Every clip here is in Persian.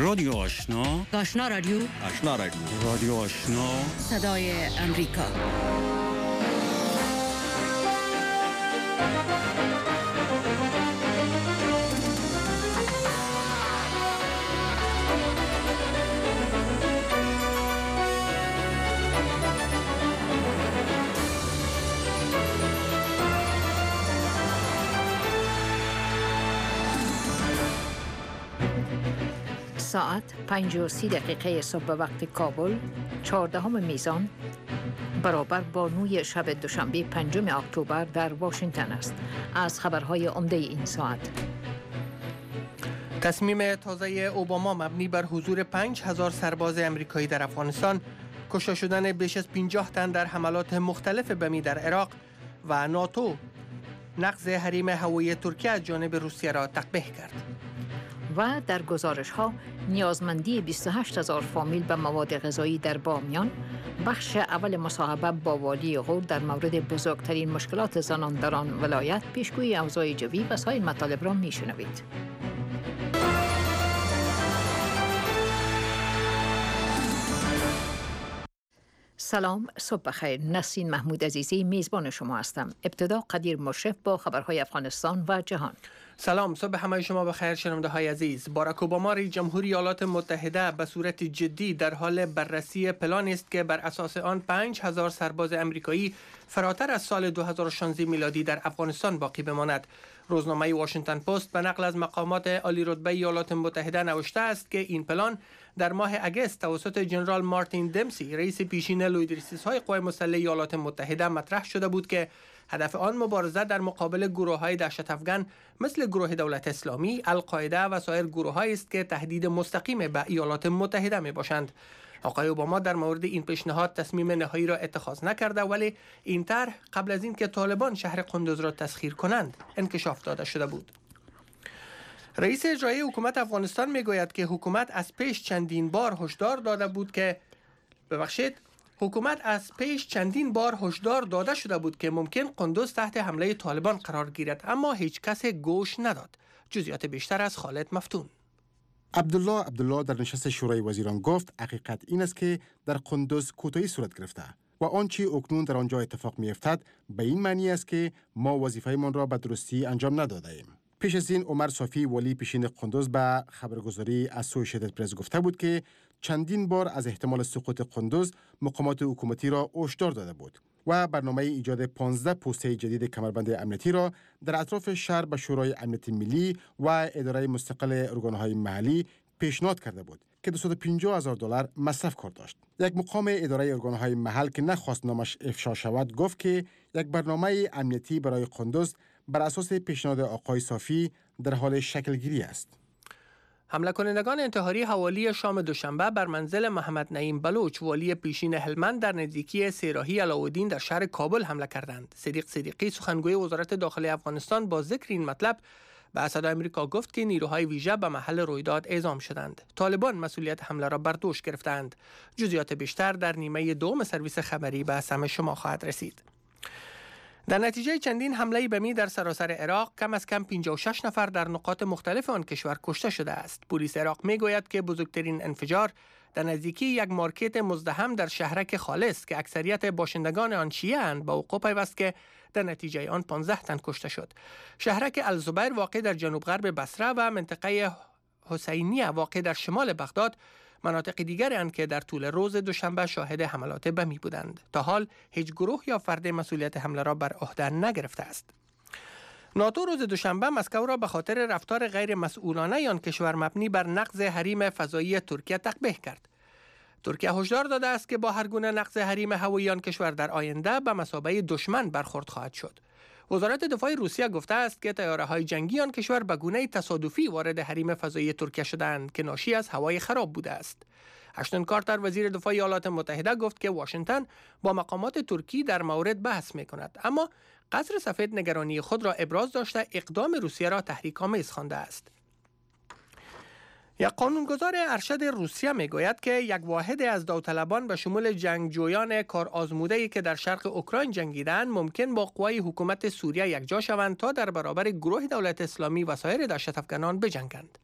رادیو آشنا، آشنا رادیو، آشنا رادیو، رادیو آشنا، صدای امریکا. ساعت 5:30 صبح وقت کابل، 14 میزان، برابر با 9 شب دوشنبه 5 اکتبر در واشنگتن است. از خبرهای عمده این ساعت: تصمیم تازه اوباما مبنی بر حضور 5000 سرباز امریکایی در افغانستان، کشته شدن بیش از 50 تن در حملات مختلف بمی در عراق و ناتو نقض حریم هوایی ترکیه از جانب روسیه را تقبیح کرد. و در گزارش ها، نیازمندی 28000 فامیل به مواد غذایی در بامیان، بخش اول مصاحبه با والی غور در مورد بزرگترین مشکلات زنان در آن ولایت، پیشگویی اوضاع جوی و سایر مطالب را میشنوید. سلام، صبح بخیر. نسرین محمود عزیزی میزبان شما هستم. ابتدا قدیر مشرف با خبرهای افغانستان و جهان. سلام، صبح همه شما بخیر شنونده های عزیز. باراک اوباما رئیس جمهوری ایالات متحده به صورت جدی در حال بررسی پلانی است که بر اساس آن 5000 سرباز امریکایی فراتر از سال 2016 میلادی در افغانستان باقی بماند. روزنامه واشنگتن پست به نقل از مقامات عالی رتبه ایالات متحده نوشته است که این پلان در ماه اگست توسط جنرال مارتین دمسی، رئیس پیشین لویدریسیس‌های قوای مسلح ایالات متحده مطرح شده بود که هدف آن مبارزه در مقابل گروه‌های دهشت افغان مثل گروه دولت اسلامی، القاعده و سایر گروه‌هایی است که تهدید مستقیم به ایالات متحده می‌باشند. آقای اوباما در مورد این پیشنهاد تصمیم نهایی را اتخاذ نکرده، ولی این طرح قبل از اینکه طالبان شهر قندوز را تسخیر کنند انکشاف داده شده بود. رئیس اجرایی حکومت افغانستان میگوید که حکومت از پیش چندین بار هشدار داده شده بود که ممکن قندوز تحت حمله طالبان قرار گیرد، اما هیچ کس گوش نداد. جزئیات بیشتر از خالد مفتون. عبدالله در نشست شورای وزیران گفت حقیقت این است که در قندوز کوتاهی صورت گرفته و آنچه اکنون در آنجا اتفاق می‌افتد به این معنی است که ما وظیفه‌مان را به درستی انجام نداده ایم. پیش از این عمر صافی ولی پیشین قندوز به خبرگزاری اسوشیتد پرس گفته بود که چندین بار از احتمال سقوط قندوز مقامات حکومتی را هشدار داده بود و برنامه ایجاد 15 پوسته جدید کمربند امنیتی را در اطراف شهر به شورای امنیت ملی و اداره مستقل ارگان‌های محلی پیشنهاد کرده بود که $250,000 مصرف کار داشت. یک مقام اداره ارگان‌های محل که نخواست نامش افشا شود گفت که یک برنامه امنیتی برای قندوز بر اساس پیشنهاد آقای صافی در حال شکلگیری است. حمله کنندگان انتحاری حوالی شام دوشنبه بر منزل محمد نعیم بلوچ، والی پیشین هلمند، در نزدیکی سیراهی علاءالدین در شهر کابل حمله کردند. صدیق صدیقی، سخنگوی وزارت داخلی افغانستان، با ذکر این مطلب به صدای آمریکا گفت که نیروهای ویژه به محل رویداد اعزام شدند. طالبان مسئولیت حمله را بر دوش گرفتند. جزئیات بیشتر در نیمه دوم سرویس خبری به سمع شما خواهد رسید. در نتیجه چندین حمله بمی در سراسر عراق، کم از کم 56 نفر در نقاط مختلف آن کشور کشته شده است. پلیس عراق میگوید که بزرگترین انفجار در نزدیکی یک مارکت مزدحم در شهرک خالص که اکثریت باشندگان آن شیعه اند به وقوع پیوست که در نتیجه آن 15 تن کشته شد. شهرک الزبیر واقع در جنوب غرب بصره و منطقه حسینیه واقع در شمال بغداد مناطق دیگری اند که در طول روز دوشنبه شاهد حملات بمی بودند. تا حال هیچ گروه یا فرد مسئولیت حمله را بر عهده نگرفته است. ناتو روز دوشنبه مسکو را به خاطر رفتار غیر مسئولانه آن کشور مبنی بر نقض حریم فضایی ترکیه تقبیح کرد. ترکیه هشدار داده است که با هر گونه نقض حریم هوایی آن کشور در آینده به مثابه دشمن برخورد خواهد شد. وزارت دفاع روسیه گفته است که طیاره‌های جنگی آن کشور به گونه تصادفی وارد حریم فضایی ترکیه شدند که ناشی از هوای خراب بوده است. اشتون کارتر، وزیر دفاع ایالات متحده، گفت که واشنگتن با مقامات ترکی در مورد بحث می‌کند، اما قصر سفید نگرانی خود را ابراز داشته اقدام روسیه را تحریک‌آمیز خوانده است. یک قانونگذار ارشد روسیه میگوید که یک واحد از داوطلبان به شمول جنگجویان کار آزموده‌ای که در شرق اوکراین جنگیدند ممکن با قوای حکومت سوریه یکجا شوند تا در برابر گروه دولت اسلامی و سایر دهشت افغانان بجنگند.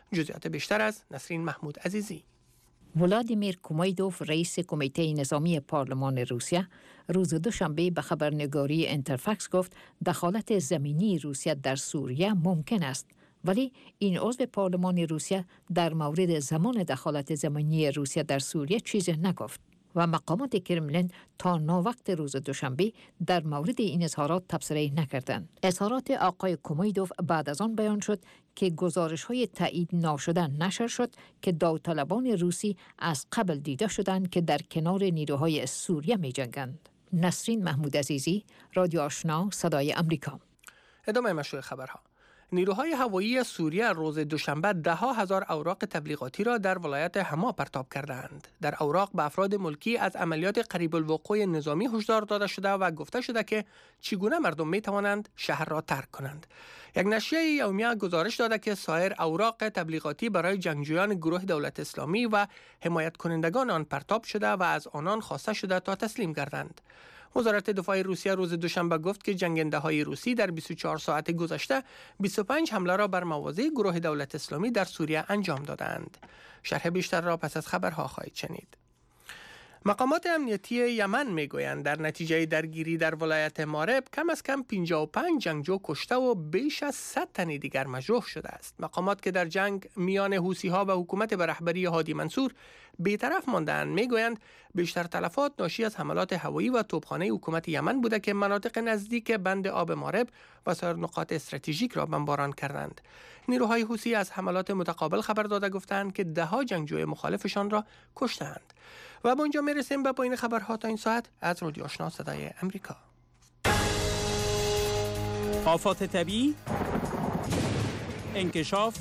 جزئیات بیشتر از نسرین محمود عزیزی. ولادیمیر کومیدوف رئیس کمیته نظامی پارلمان روسیه روز دوشنبه به خبرنگاری اینترفکس گفت دخالت زمینی روسیه در سوریه ممکن است، ولی این عضو پارلمان روسیه در مورد زمان دخالت زمینی روسیه در سوریه چیزی نگفت و مقامات کرملین تا ناوقت روز دوشنبه در مورد این اظهارات تبصره نکردند. اظهارات آقای کومیدوف بعد از آن بیان شد که گزارش‌های تایید ناشده نشر شد که داوطلبان روسی از قبل دیده شدند که در کنار نیروهای سوریه می‌جنگند. نسرین محمود عزیزی، رادیو آشنا، صدای امریکا. ادامه مشروع خبرها. نیروهای هوایی سوریه روز دوشنبه 10,000 اوراق تبلیغاتی را در ولایت حما پرتاب کردند. در اوراق به افراد ملکی از عملیات قریب الوقوع نظامی هشدار داده شده و گفته شده که چگونه مردم می توانند شهر را ترک کنند. یک نشریه یومیه گزارش داده که سایر اوراق تبلیغاتی برای جنگجویان گروه دولت اسلامی و حمایت کنندگان آن پرتاب شده و از آنان خواسته شده تا تسلیم گردند. وزارت دفاع روسیه روز دوشنبه گفت که جنگنده‌های روسی در 24 ساعت گذشته 25 حمله را بر مواضع گروه دولت اسلامی در سوریه انجام دادند. شرح بیشتر را پس از خبرها خواهید شنید. مقامات امنیتی یمن میگویند در نتیجه درگیری در ولایت مارب کم از کم 55 جنگجو کشته و بیش از 100 تن دیگر مجروح شده است. مقامات که در جنگ میان حوثی‌ها و حکومت به رهبری هادی منصور بی‌طرف مانده‌اند میگویند بیشتر تلفات ناشی از حملات هوایی و توپخانه حکومت یمن بوده که مناطق نزدیک بند آب مارب و سایر نقاط استراتژیک را بمباران کردند. نیروهای حوثی از حملات متقابل خبر داده گفتند که 10 جنگجوی مخالفشان را کشتند. و با اینجا میرسیم به پایان خبرها تا این ساعت از رادیو آشنا صدای امریکا. آفات طبیعی، انکشاف،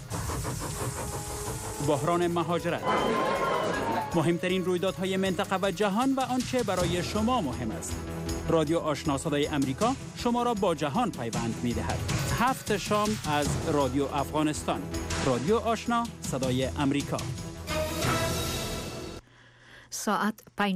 بحران مهاجرت، مهمترین رویدادهای منطقه و جهان و آنچه برای شما مهم است. رادیو آشنا صدای امریکا شما را با جهان پیوند می‌دهد. 7 شام از رادیو افغانستان. رادیو آشنا صدای امریکا. ساعت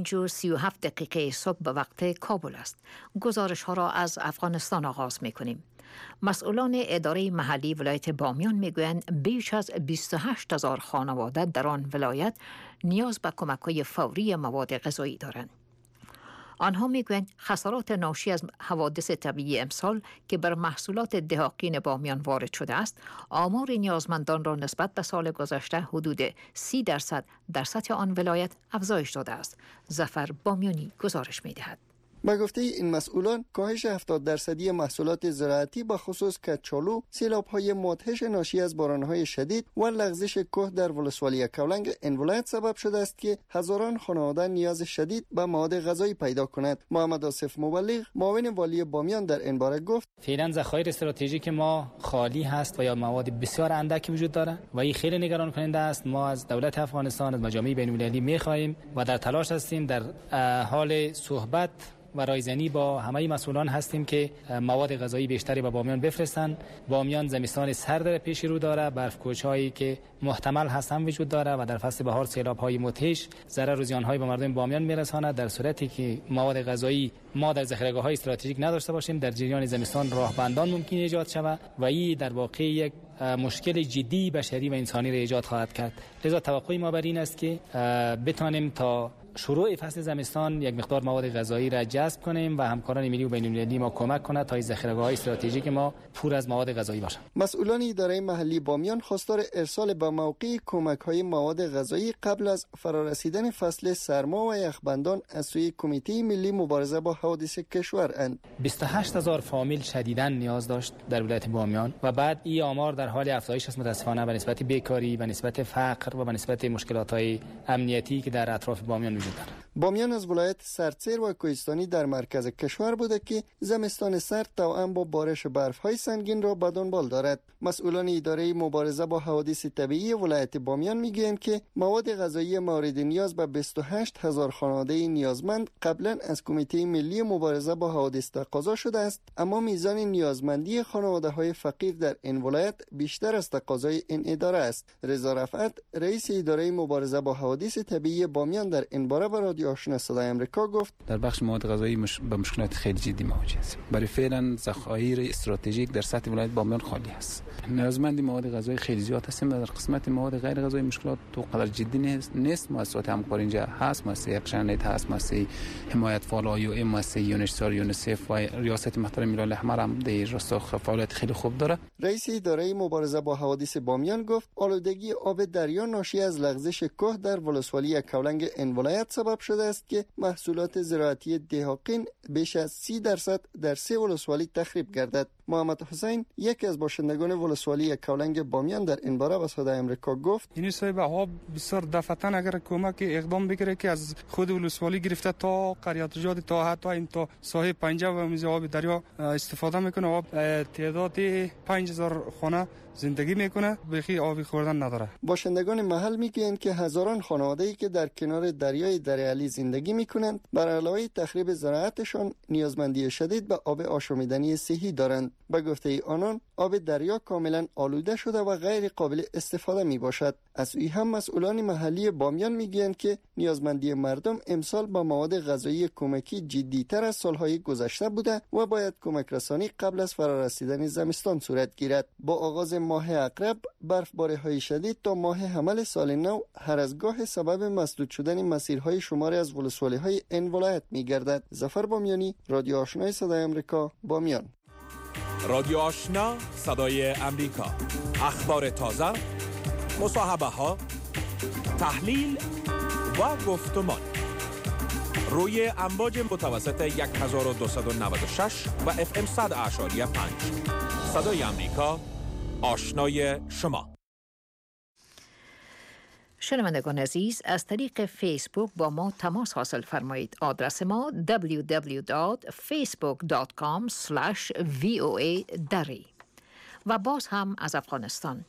5:37 صبح به وقت کابل است. گزارش ها را از افغانستان آغاز می کنیم. مسئولان اداره محلی ولایت بامیان می گویند بیش از 28,000 خانواده در آن ولایت نیاز به کمک‌های فوری مواد غذایی دارند. آنها میگویند خسارات ناشی از حوادث طبیعی امسال که بر محصولات دهاقین بامیان وارد شده است، آمار نیازمندان را نسبت به سال گذشته حدود 30% در سطح آن ولایت افزایش داده است. ظفر بامیانی گزارش می‌دهد. با گفته این مسئولان، کاهش 70% محصولات زراعتی به خصوص کچالو، سیلاب‌های مدهش ناشی از باران‌های شدید و لغزش کوه در ولسوالی کولنگ این ولایت سبب شده است که هزاران خانواده نیاز شدید به مواد غذایی پیدا کند. محمد آصف مبلغ، معاون والی بامیان، در این باره گفت: فعلا ذخایر استراتژیک ما خالی هست و یا مواد بسیار اندکی وجود دارد و این خیلی نگران کننده است. ما از دولت افغانستان، از مجامع بین‌المللی می‌خواهیم و در تلاش هستیم، در حال صحبت و رایزنی با همه مسئولان هستیم که مواد غذایی بیشتری به بامیان بفرستند. بامیان زمستان سرد پیش رو داره، برف‌کوچ‌هایی که محتمل هستن وجود داره و در فصل بهار سیلاب‌های مدهش ضرر و زیان‌های به مردم بامیان میرساند. در صورتی که مواد غذایی ما در ذخیره‌های استراتژیک نداشته باشیم، در جریان زمستان راهبندان ممکن ایجاد شود و این در واقع یک مشکل جدی بشری و انسانی را ایجاد خواهد کرد. لذا توقع ما بر این است که بتانیم تا شروع فصل زمستان یک مقدار مواد غذایی را جذب کنیم و همکاران ملی و بین‌المللی ما کمک کنند تا ذخیره‌های استراتژیک ما پر از مواد غذایی باشند. مسئولان اداره محلی بامیان خواستار ارسال به موقع کمک‌های مواد غذایی قبل از فرارسیدن فصل سرما و یخبندان از سوی کمیته ملی مبارزه با حوادث کشور اند. 28,000 فامیل شدیداً نیاز داشت در ولایت بامیان و بعد این آمار در حال افزایش است متاسفانه به نسبت بیکاری، به نسبت فقر و به نسبت مشکلات‌های امنیتی که در اطراف بامیان وجود دارد. بامیان از ولایت سردسیر و کوهستانی در مرکز کشور بوده که زمستان سرد توأم با بارش برف‌های سنگین را به دنبال دارد. مسئولان اداره مبارزه با حوادث طبیعی ولایت بامیان میگویند که مواد غذایی مورد نیاز به 28,000 خانواده نیازمند قبلا از کمیته ملی مبارزه با حوادث تقاضا شده است، اما میزان نیازمندی خانواده‌های فقیر در این ولایت بیشتر از تقاضای این اداره است. رضا رفعت، رئیس اداره مبارزه با حوادث طبیعی بامیان، در این باره به رادیو آشنا صدای آمریکا گفت در بخش مواد غذایی به مشکلات خیلی جدی مواجه هستیم. برای فعلا ذخایر استراتژیک در سطح ولایت بامیان خالی است. نیازمند مواد غذایی خیلی زیاد هستیم. در قسمت مواد غیر غذایی مشکلات تو قدر جدی نیست. مؤسسات همکاری اینجا هست، مؤسسه یکشنبه هست، مؤسسه حمایت فعال آیو، مؤسسه یونیسار، یونیسف و ریاست محترم هلال احمر هم در راستا فعالیت خیلی خوب داره. رئیس اداره مبارزه با حوادث بامیان گفت آلودگی آب دریا ناشی از لغزش کوه در ولسوالی کولنگ این ولایت سبب شده است که محصولات زراعتی دهاقین بیش از 30% در 3 ولسوالی تخریب گردد. محمد حسین یکی از باشندگان ولسوالی کولنگ بامیان در این باره به صدای آمریکا گفت این صاحب ها بسیار دفعتاً اگر کمک اقدام بگیره که از خود ولسوالی گرفته تا قریات جاد تا حتی این تا ساحل پنجه و میز آب دریا استفاده میکنه. آب تعداد 5000 خانه زندگی میکنه، بخی آبی خوردن نداره. باشندگان محل میگویند که هزاران خانواده‌ای که در کنار دریای دریاعلی زندگی میکنند بر علاوه تخریب زراعتشان نیازمندی شدید به آب آشامیدنی صحی دارند. به گفته آنان آب دریا کاملا آلوده شده و غیر قابل استفاده می باشد. از سوی هم مسئولان محلی بامیان میگویند که نیازمندی مردم امسال با مواد غذایی کمکی جدی‌تر از سالهای گذشته بوده و باید کمک رسانی قبل از فرارسیدن زمستان صورت گیرد. با آغاز ماه عقرب برفباری‌های شدید تا ماه حمل سال نو هر از گاه سبب مسدود شدن مسیرهای شماری از ولسوالی‌های این ولایت می‌گردد. ظفر بامیانی، رادیو آشنا صدای آمریکا، بامیان. رادیو آشنا صدای امریکا، اخبار تازه، مصاحبه ها، تحلیل و گفتمان روی امواج متوسط 1296 و FM 100.5 صدای امریکا، آشنای شما. شنوندگان عزیز، از طریق فیسبوک با ما تماس حاصل فرمایید. آدرس ما www.facebook.com/voa dari. و باز هم از افغانستان.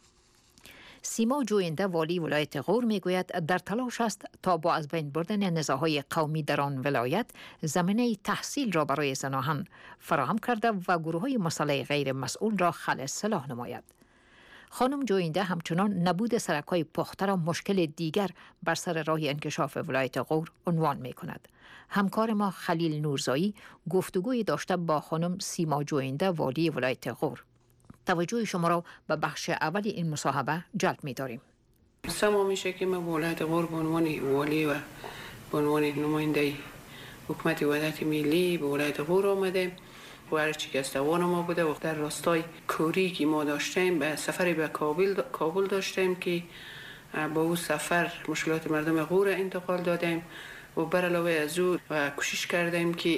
سیما جوینده والی ولایت غور میگوید در تلاش است تا با از بین بردن نزاع‌های قومی در آن ولایت زمینه تحصیل را برای زنان فراهم کرده و گروه‌های مسلح غیر مسئول را خلع سلاح نماید. خانم جوینده همچنان نبود سرک‌های پخته را مشکل دیگر بر سر راه انکشاف ولایت غور عنوان می کند. همکار ما خلیل نورزایی گفتگوی داشته با خانم سیما جوینده والی ولایت غور. توجه شما را به بخش اول این مصاحبه جلب می داریم. سما میشه که ما ولایت غور به عنوان والی و به عنوان نماینده حکومت وحدت ملی به ولایت غور آمده و هرچی که از توان ما بوده و در راستای کوری که ما داشتیم به سفری به کابل داشتیم که با او سفر مشکلات مردم غور انتقال دادیم و بر علاوه از او کوشش کردیم که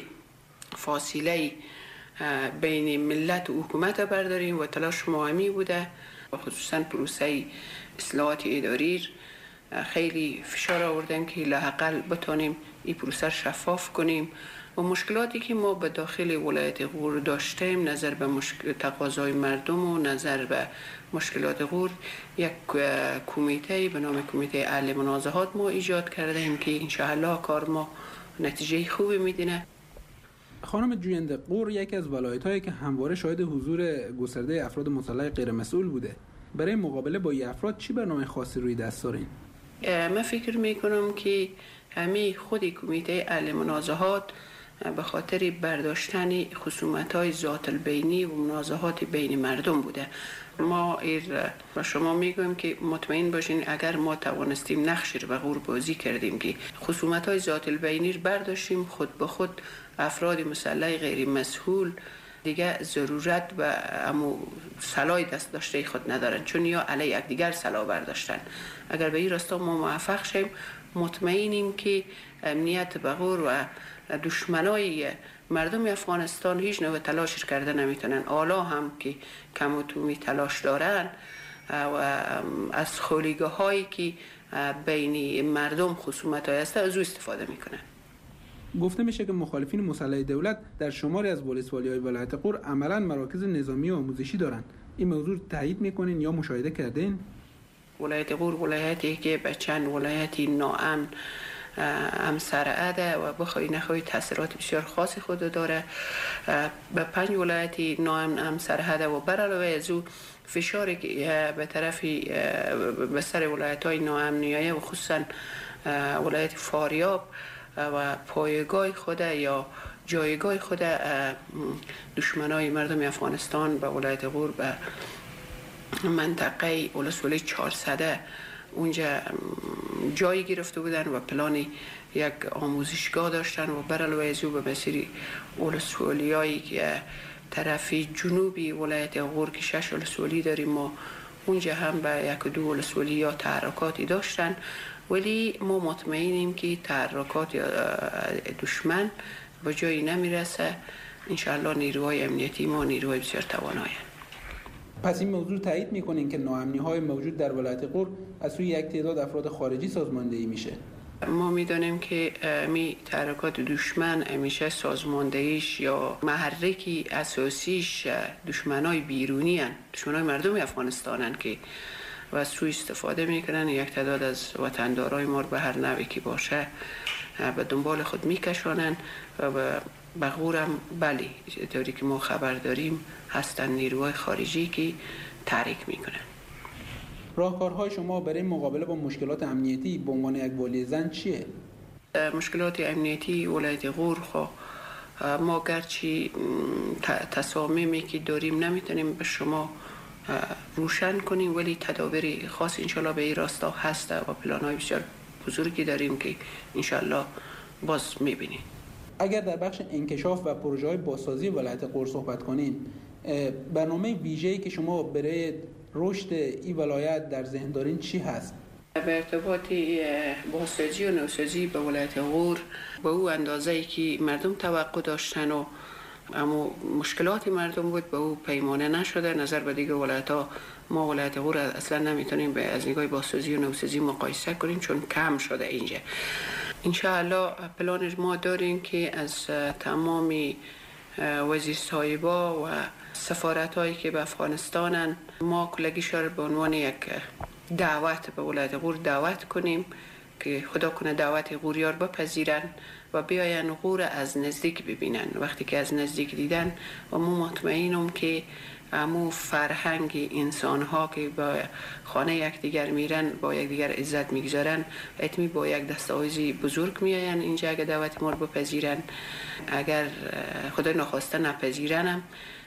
فاصله بین ملت و حکومت برداریم و تلاش ما همی بوده و خصوصا پروسه اصلاحات اداری خیلی فشار آوردیم که لااقل بتانیم این پروسه شفاف کنیم و مشکلاتی که ما به داخل ولایت غور داشتیم نظر به تقاضای مردم و نظر به مشکلات غور یک کمیته به نام کمیته حل منازعات ما ایجاد کردیم که انشاءالله کار ما نتیجه خوبی میدینه. خانم جوینده، غور یکی از ولایت‌هایی که همواره شاهد حضور گسترده افراد مسلح غیر مسئول بوده. برای مقابله با این افراد چی برنامه خاصی روی دست دارین؟ من فکر میکنم که همین خود کمیته حل منازعات به خاطر برداشتن خصومت‌های ذات البینی و منازعات بین مردم بوده. ما با شما میگویم که مطمئن باشین اگر ما توانستیم نقشی رو به غور بازی کردیم که خصومت‌های ذات البینی رو برداشتیم، خود به خود افراد مسلح غیر مسئول دیگه ضرورت و امو سلاح دست داشته خود ندارن، چون یا علی یکدیگر سلاح برداشتن. اگر به این راستا ما موفق شیم مطمئنیم که امنیت به غور و دشمنای مردم افغانستان هیچ نوع تلاشش کرده نمیتونن. حالا هم که کم و تومی تلاش دارن و از خولیگاه هایی که بین مردم خصومت های هسته از او استفاده میکنن. گفته میشه که مخالفین مسلح دولت در شماری از ولسوالی‌های ولایت غور عملاً مراکز نظامی و آموزشی دارن. این موضوع تایید میکنین یا مشاهده کردین؟ ولایت غور ولایتی که به چند ولایتی ناامن همسرعه و بخوای نخوای تاثیرات بسیار خاصی خود داره. به 5 ولایتی ناامن همسرعه و بر علاوه از او فشاری که به طرف به سر ولایت‌های ناامنیه و خصوصا ولایت فاریاب و پایگاه خود یا جایگاه خود دشمنای مردم افغانستان به ولایت غور به منطقه ولسوالی 400 اونجا جایی گرفته بودن و پلان یک آموزشگاه داشتن و بر علاوه از او به مسیر ولسوالیایی که طرف جنوبی ولایت غور که 6 ولسوالی داریم ما اونجا هم به 1-2 ولسوالی یا تحرکاتی داشتن، ولی ما مطمئنیم که تحرکات دشمن به جایی نمیرسه. انشاءالله نیروهای امنیتی ما نیروهای بسیار توانایی. پس این موضوع تایید میکنین که ناامنی‌های موجود در ولایت غور از سوی یک تعداد افراد خارجی سازماندهی میشه؟ ما میدانیم که می تحرکات دشمن همیشه سازماندهیش یا محرکی اساسیش دشمنای بیرونی هن، دشمنای مردم افغانستان که و سوی استفاده میکنن یک تعداد از وطندارای ما به هر نوعی که باشه به دنبال خود میکشانن و به غورم بله طوری که ما خبر داریم هستن نیروهای خارجی که تحریک میکنن. راهکارهای شما برای مقابله با مشکلات امنیتی به عنوان یک والی زن چیه؟ مشکلات امنیتی ولایت غور ما گرچه تصامیمی که داریم نمیتونیم به شما روشن کنیم، ولی تدابیر خاص انشالله به این راستا هست و پلان‌های بسیار بزرگی داریم که انشالله باز میبینیم. اگر در بخش انکشاف و پروژه‌های بازسازی ولایت غور صحبت کنیم، برنامه ویژه‌ای که شما برای رشد این ولایت در ذهن دارین چی هست؟ به ارتباط بازسازی و نوسازی به ولایت غور به او اندازه‌ای که مردم توقع داشتن و اما مشکلات مردم بود به او پیمانه نشده. نظر به دیگه ولایت‌ها ما ولایت غور اصلا نمیتونیم به از نگاه بازسازی و نوسازی مقایسه کنیم چون کم شده اینجا. انشاءالله پلان ما داریم که از تمام وزیر صاحبا و سفارت هایی که به افغانستانن ما کلگیشار به عنوان یک دعوت به ولایت غور دعوت کنیم که خدا کنه دعوت غوریار بپذیرن و بیاین غور از نزدیک ببینن. وقتی که از نزدیک دیدن و ما مطمئنم که امو فرهنگ انسان ها که با خانه یکدیگر میرن با یکدیگر عزت میگذارن اتمی با یک دستاویزی بزرگ میاین اینجا اگر دعوت ما رو بپذیرن. اگر خدا نخواسته نپذیرنم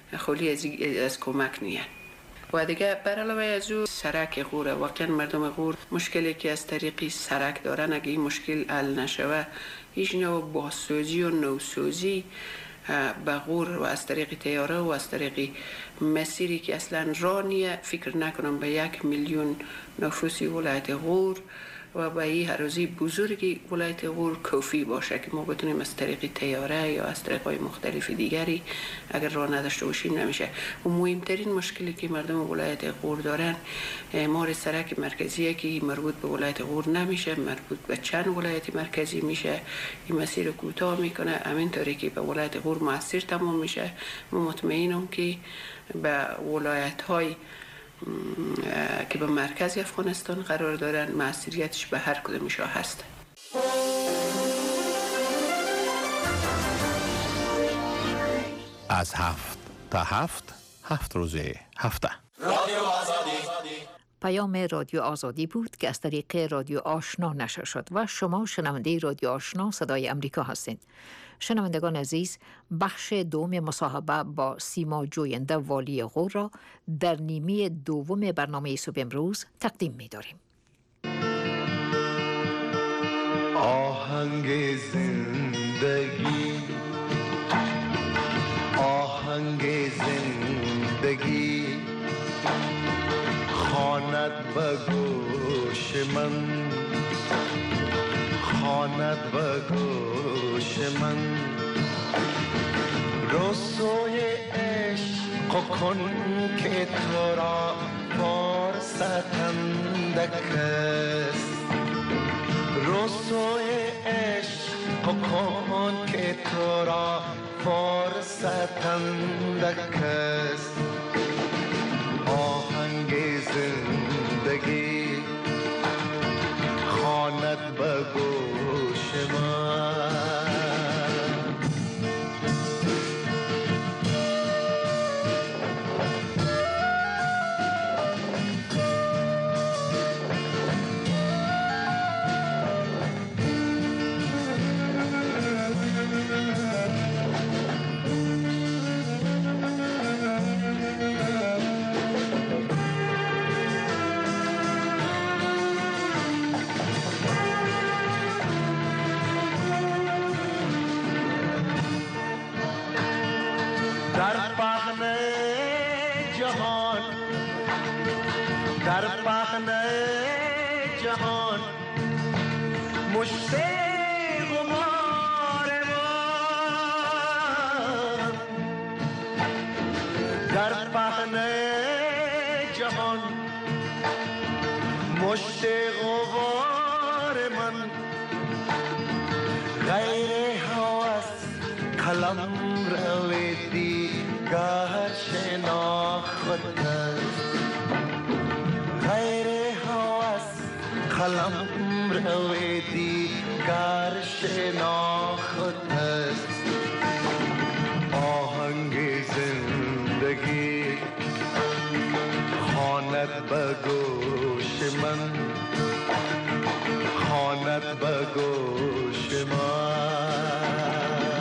خالی از کمک نیان. و دیگه بر علاوه از او سرک غور واقعا مردم غور مشکلی که از طریقی سرک دارن اگه این مشکل حل نشوه هیچ نوع بازسازی و نوسازی به غور و از طریق طیاره و از طریق مسیری که اصلا رانیه فکر نکنم به 1 میلیون نفوسی ولایت غور و به این حراضی بزرگی ولایت غور کافی باشه که ما بتونیم از طریق طیاره یا از طریق‌های مختلف دیگری اگر راه نداشته باشیم نمیشه. و مهمترین مشکلی که مردم ولایت غور دارن مار سرک مرکزیه که مربوط به ولایت غور نمیشه، مربوط به چند ولایت مرکزی میشه. این مسیر کوتاه میکنه همینطوری که به ولایت غور موثر تمام میشه. ما مطمئنم که به ولایت‌های که به مرکز افغانستان قرار دارن مسئولیتش به هر کدومشون هست. از 7 تا 7 روز هفته رادیو آزادی. پیام رادیو آزادی بود که از طریق رادیو آشنا نشر شد و شما شنونده رادیو آشنا صدای امریکا هستید. شنوندگان عزیز، بخش دوم مصاحبه با سیما جوینده والی غور را در نیمه دوم برنامه صبح امروز تقدیم می داریم. آهنگ زندگی، آهنگ زندگی خواند به گوش من، خواند به گوش من. رسوی عشق کن که تو را فرصتندک است. رسوی عشق کن که تو را فرصتندک است. آهنگ زندگی خواند به گوش من. در پهنه جهان، در پهنه جهان مشت غبار من، در پهنه جهان مشت غبار من، غیر هوس قلم روی دیگر شناخت است، غیر هوس قلم روی دیگر شناخت است، آهنگ زندگی خواند به گوش من، خواند به گوش من.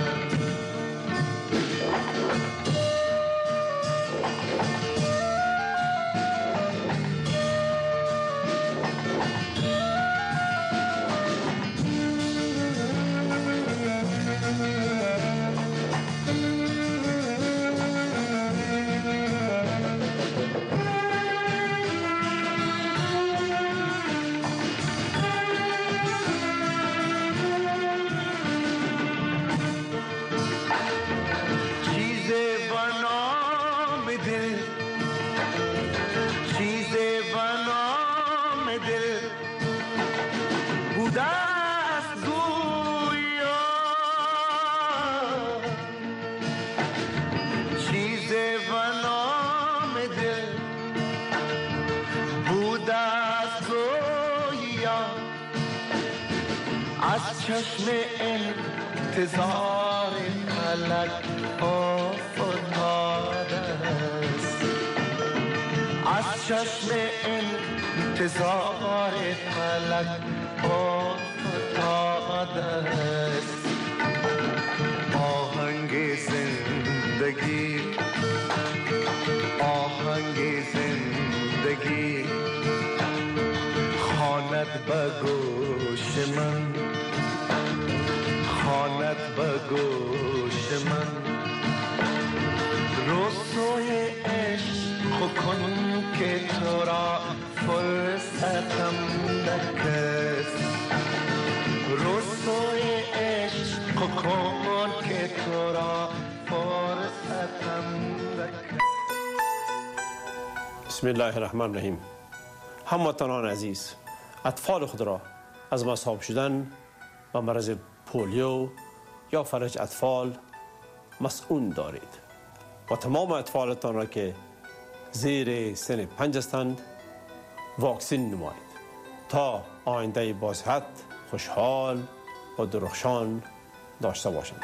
چشم انتظار فلک افتاده است، از چشم انتظار فلک افتاده است، آهنگ زندگی، آهنگ زندگی خواند به گوش من، خواند به گوش من، رسوی عشق کن که تو را فرصتم نکست، رسوی عشق کن که تو را فرصتم نکست. بسم الله الرحمن الرحیم. هموطنان عزیز، اطفال خود را از مصاب شدن و مرض پولیو یا فلج اطفال مسئول دارید و تمام اطفالتان را که زیر سن 5 هستند واکسین نمایید تا آینده بازصحت، خوشحال و درخشان داشته باشند.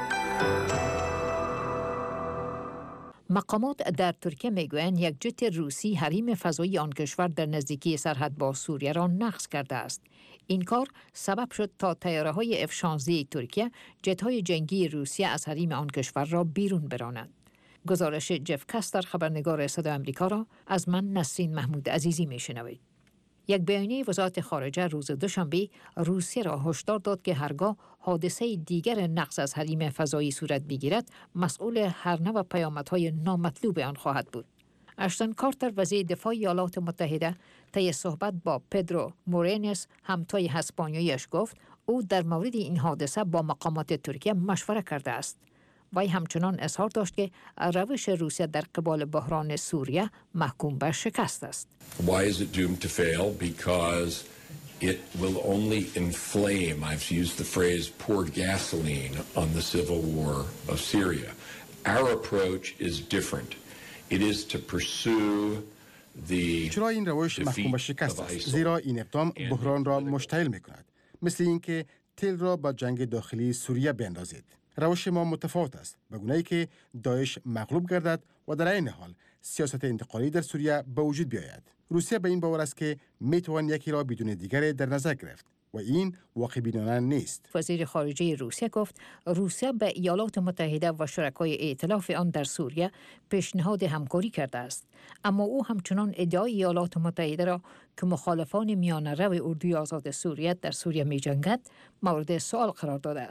مقامات در ترکیه میگویند یک جت روسی حریم فضایی آن کشور در نزدیکی سرحد با سوریه را نقض کرده است. این کار سبب شد تا طیاره‌های F-16 ترکیه جت‌های جنگی روسیه از حریم آن کشور را بیرون برانند. گزارش جف کاستر خبرنگار صدای آمریکا را از من نسرین محمود عزیزی میشنوید. یک بیانیه وزارت خارجه روز دوشنبه روسیه را هشدار داد که هرگاه حادثه دیگر نقض از حریم فضایی صورت بگیرد مسئول هر نوع پیامدهای نامطلوب آن خواهد بود. اشتون کارتر وزیر دفاع ایالات متحده طی صحبت با پدرو مورینس همتای اسپانیایی‌اش گفت او در مورد این حادثه با مقامات ترکیه مشوره کرده است. وی همچنان اظهار داشت که روش روسیه در قبال بحران سوریه محکوم به شکست است. Why is it doomed to fail? Because it will only inflame, I've used the phrase, pour gasoline on the civil war of Syria. Our approach is different. It is to pursue the چرا این روش محکوم به شکست است؟ زیرا این اقدام بحران را مشتعل می‌کند. مثل اینکه تل را با جنگ داخلی سوریه بیندازید. روش ما متفاوت است، به گونه‌ای که داعش مغلوب گردد و در این حال سیاست انتقالی در سوریه به وجود بیاید. روسیه به این باور است که میتوان یکی را بدون دیگری در نظر گرفت و این واقع بینانه نیست. وزیر خارجه روسیه گفت روسیه به ایالات متحده و شرکای ائتلاف آن در سوریه پیشنهاد همکاری کرده است، اما او همچنان ادعای ایالات متحده را که مخالفان میانه رو اردوی آزاد سوریه در سوریه می‌جنگد مورد سوال قرار داده است.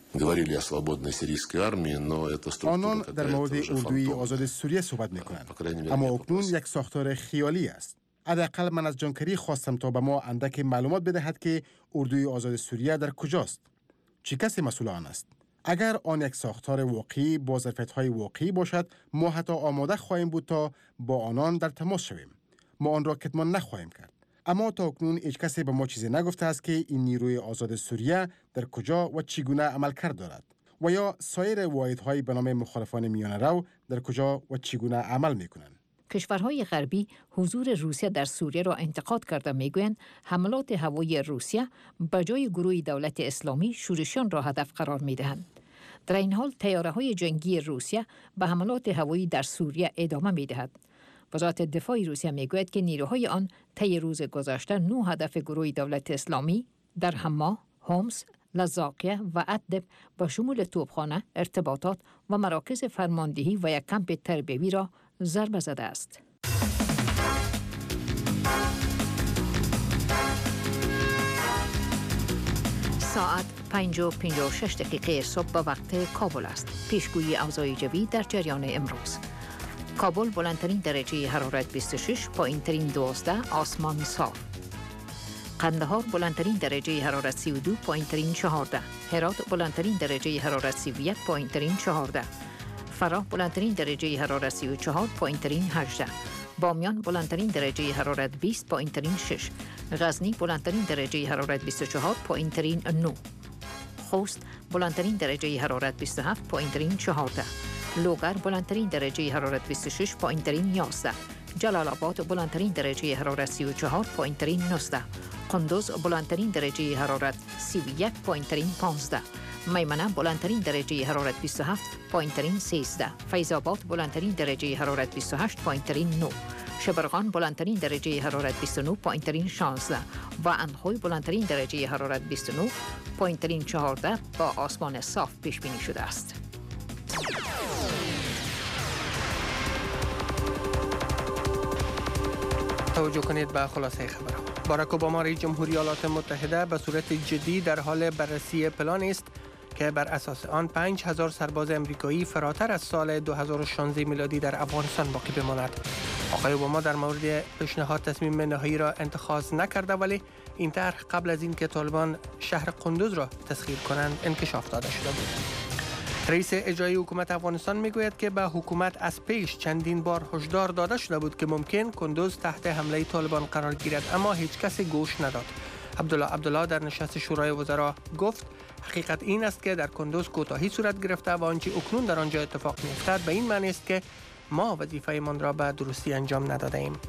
آنان در مورد اردوی آزاد سوریه صحبت میکنند، اما اکنون یک ساختار خیالی است. حداقل من از جان کری خواستم تا به ما اندک معلومات بدهد که اردوی آزاد سوریه در کجاست؟ چه کسی مسئول آن است؟ اگر آن یک ساختار واقعی با ظرفیت‌های واقعی باشد، ما حتی آماده خواهیم بود تا با آنان در تماس شویم. ما آن را کتمان نخواهیم کرد. اما تا اکنون هیچ کسی به ما چیزی نگفته است که این نیروی آزاد سوریه در کجا و چگونه عمل کرد دارد و یا سایر واحدهای به نام مخالفان میانه رو در کجا و چگونه عمل میکنند. کشورهای غربی حضور روسیه در سوریه را انتقاد کرده میگویند حملات هوایی روسیه به جای گروه دولت اسلامی شورشیان را هدف قرار میدهند. در این حال طیاره‌های جنگی روسیه به حملات هوایی در سوریه ادامه میدهد. وزارت دفاع روسیه میگوید که نیروهای آن طی روز گذشته 9 هدف گروه دولت اسلامی در حما، هومس، لذاقیه و ادلب با شمول توپخانه، ارتباطات و مراکز فرماندهی و یک کمپ تربیوی را ضربه زده است. ساعت 5:56 صبح به وقت کابل است. پیشگویی اوضاع جوی در جریان امروز. کابل بلندترین درجه حرارت 26، پایینترین 12، آسمان صاف. قندهار بلندترین درجه حرارت 32، پایینترین 14. هرات بلندترین درجه حرارت 31، پایینترین 14. فراه بلندترین درجه حرارت 34، پایینترین 18. بامیان بلندترین درجه حرارت 20، پایینترین 6. غزنی بلندترین درجه حرارت 24، پایینترین 9. خوست بلندترین درجه حرارت 27، پایینترین 14. لوگر بلندترین درجه حرارت 26، پایینترین 11. جلال آباد بلندترین درجه حرارت 34، پایینترین 19. قندوز بلندترین درجه حرارت 31، پایینترین 15. میمنه بلندترین درجه حرارت 27، پایینترین 13. فیض آباد بلندترین درجه حرارت 28، پایینترین 9. شبرغان بلندترین درجه حرارت 29، پایینترین 16 و اندخوی بلندترین درجه حرارت 29، پایینترین 14 با آسمان صاف پیش بینی شده است. توجه کنید به خلاصه خبرها. باراک اوباما رئیس جمهوری ایالات متحده به صورت جدی در حال بررسی پلانی است که بر اساس آن 5000 سرباز امریکایی فراتر از سال 2016 میلادی در افغانستان باقی بماند. آقای اوباما در مورد پیشنهاد تصمیم نهایی را اتخاذ نکرده، ولی این طرح قبل از اینکه طالبان شهر قندوز را تسخیر کنند انکشاف داده شده بود. رئیس اجرایی حکومت افغانستان میگوید که به حکومت از پیش چندین بار هشدار داده شده بود که ممکن قندوز تحت حمله طالبان قرار گیرد، اما هیچ کسی گوش نداد. عبدالله در نشست شورای وزرا گفت حقیقت این است که در قندوز کوتاهی صورت گرفته و آنچه اکنون در آنجا اتفاق می‌افتد به این معنی است که ما وظیفه‌مان را به درستی انجام نداده ایم.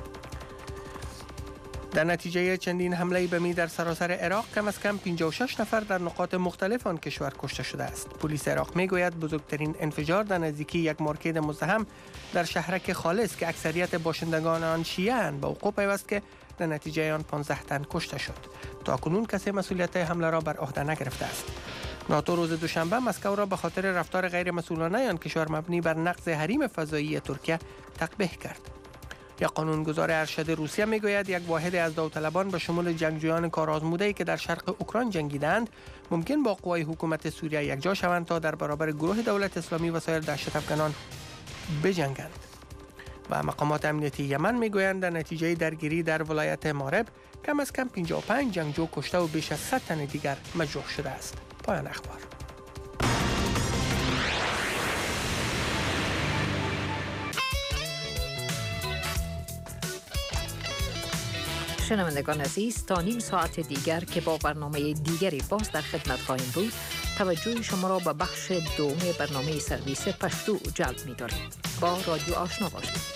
در نتیجه چندین حمله بمی در سراسر عراق کم از کم 56 نفر در نقاط مختلف آن کشور کشته شده است. پلیس عراق میگوید بزرگترین انفجار در نزدیکی یک مارکت مزدحم در شهرک خالص که اکثریت باشندگان آن شیعه اند به وقوع پیوست که در نتیجه آن 15 تن کشته شد. تا کنون کسی مسئولیت حمله را بر عهده نگرفته است. ناتو روز دوشنبه مسکو را به خاطر رفتار غیر مسئولانه آن کشور مبنی بر نقض حریم فضایی ترکیه تقبیح کرد. یک قانونگذار ارشد روسیه میگوید یک واحد از داوطلبان به شمول جنگجویان کارآزموده‌ای که در شرق اوکراین جنگیدند ممکن با قوای حکومت سوریه یکجا شوند تا در برابر گروه دولت اسلامی و سایر دهشت‌افکنان بجنگند. و مقامات امنیتی یمن میگویند در نتیجه درگیری در ولایت مارب کم از کم 55 جنگجو کشته و بیش از 100 تن دیگر مجروح شده است. پایان اخبار. شنوندگان عزیز، تا نیم ساعت دیگر که با برنامه دیگری باز در خدمت خواهیم بود، توجه شما را به بخش دوم برنامه سرویس پشتو جلب می داریم. با رادیو آشنا باشید.